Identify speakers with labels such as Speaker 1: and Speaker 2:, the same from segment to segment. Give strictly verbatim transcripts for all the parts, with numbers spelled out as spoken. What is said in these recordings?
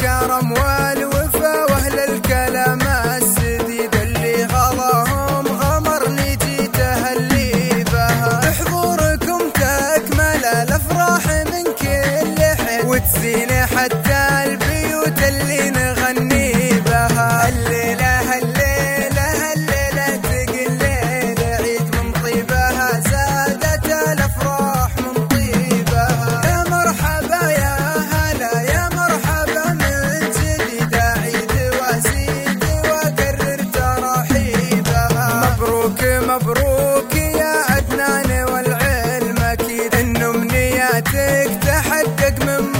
Speaker 1: الكرم والوفا واهل الكلام السديد اللي غلاهم غمر نجي تهلي بها. بحضوركم تكمل الافراح من كل حين وتزين حتى البيوت اللي نغني بها. الليله الليله الليله تقليل عيد من طيبها زادت الافراح من طيبها. يا مرحبا يا هلا يا مرحبا من جديد عيد وزيد وكرر ترحيبها. مبروك مبروك يا عدنان والعلم اكيد ان امنياتك تحقق من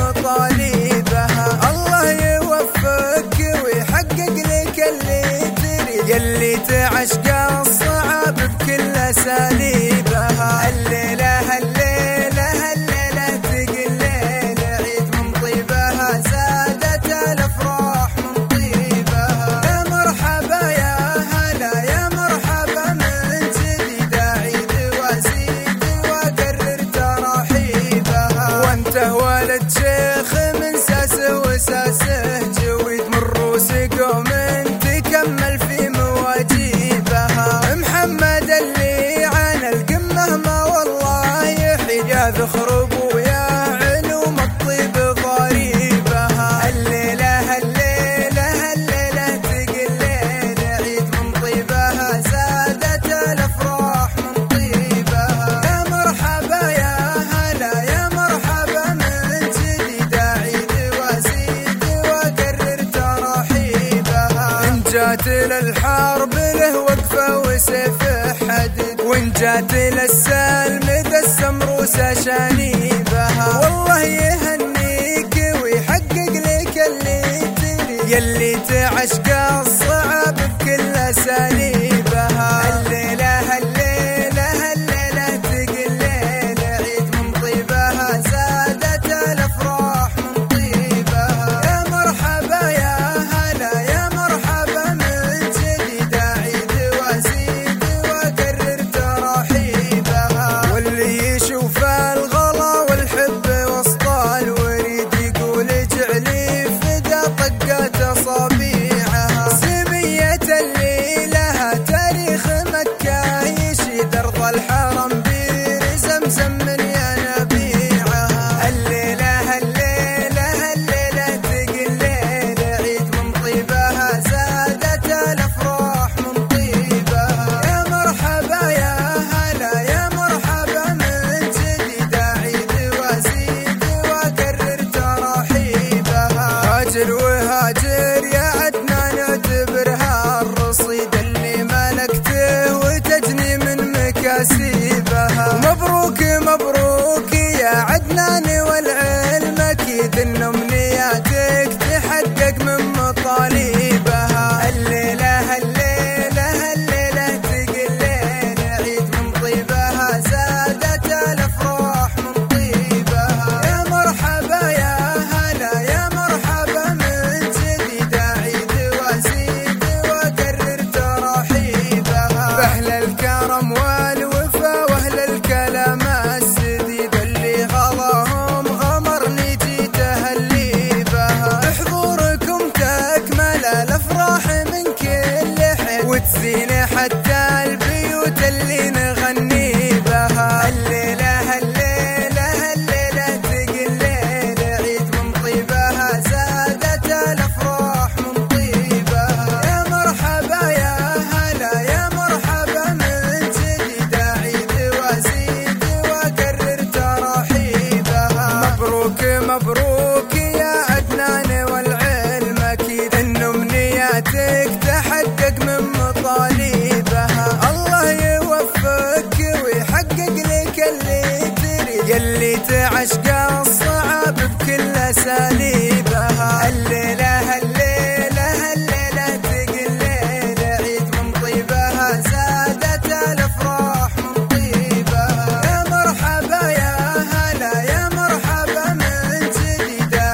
Speaker 1: مطالبها. الله يوفقك ويحقق لك اللي تريد يلي تعشق الصعاب بكل اساليبها. الليله الليله الليله تقليل عيد من طيبها زادت الافراح من طيبها. يا مرحبا يا هلا يا مرحبا من جديد عيد وزيد وكرر ترحيبها. وانت ولد شيخ من ساسه وساسه جويد من روس قوم تكمل في مواجيبها. محمد اللي عن القمه ما والله يحيد يا ذخر ابويا علوم الطيب ضريبها. الليله الليله الليله تقليل عيد من طيبها زادت الافراح من طيبها. يا مرحبا يا هلا يا مرحبا من جديد عيد وزيد وكرر ترحيبها. ان جات للحرب له وقفه وسيف حدد وان جات للسلم ذا السمروس شانيبها. والله يهنيك ويحقق لك اللي تريد يلي تعشق الصعاب بكل اساليبها. الليله الليله الليله تقليل عيد من طيبها زادت الافراح من طيبها. يا مرحبا يا هلا يا مرحبا من جديد عيد وزيد وكرر ترحيبها. واللي يشوف الغلا والحب وسط الوريد يقول اجعلي فدا طقات اصابيعها. سمية اللي لها تاريخ مكة يشيد ارض الحرم بير زمزم من ينابيعها. الليله الليله الليله تقليل عيد من طيبها زادت الافراح من طيبها. يا مرحبا يا هلا يا مرحبا من جديد عيد وزيد وكرر ترحيبها. هاجر وهاجر يا عدنان اعتبرها الرصيد اللي ملكته وتجني من مكاسبها. مبروك مبروك يا عدنان والعلم اكيد ان امنياتك تحقق من مطالبها. الليله الليله الليله تقليل عيد من طيبها زادت الافراح من طيبها. يا مرحبا يا هلا يا مرحبا من جديد عيد وزيد وكرر ترحيبها. باهل الكرم والوفا واهل الكلام السديد اللي غلاهم غمر نجي تهلي بها. بحضوركم تكمل الافراح من كل حين وتزين حتى البيوت اللي نغني بها. الليله الليله الليله تقليل عيد من طيبها زادت الافراح من طيبها. يا مرحبا يا هلا يا مرحبا من جديد عيد وزيد وكرر ترحيبها. مبروك مبروك يا عدنان والعلم اكيد ان امنياتك تحقق من مطالبها. الله يوفقك ويحقق لك اللي تريد يلي تعشق الصعاب بكل اساليبها. الليله الليله الليله تقليل عيد من طيبها زادت الافراح من طيبها. يا مرحبا يا هلا يا مرحبا من جديد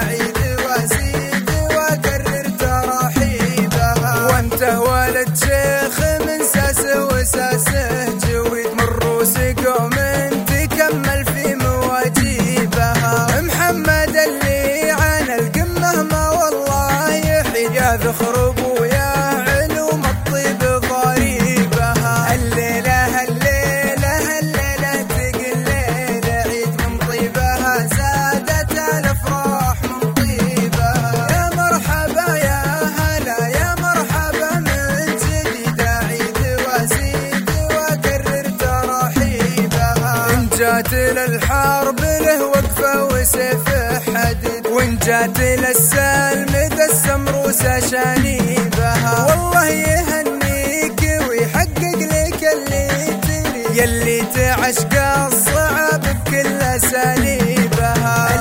Speaker 1: جات للحرب له وقفة وسيف حديد، وإن جات للسلم ذا السمروس شانيبها. والله يهنيك ويحقق لك اللي تريد، يلي تعشق الصعب بكل أساليبها.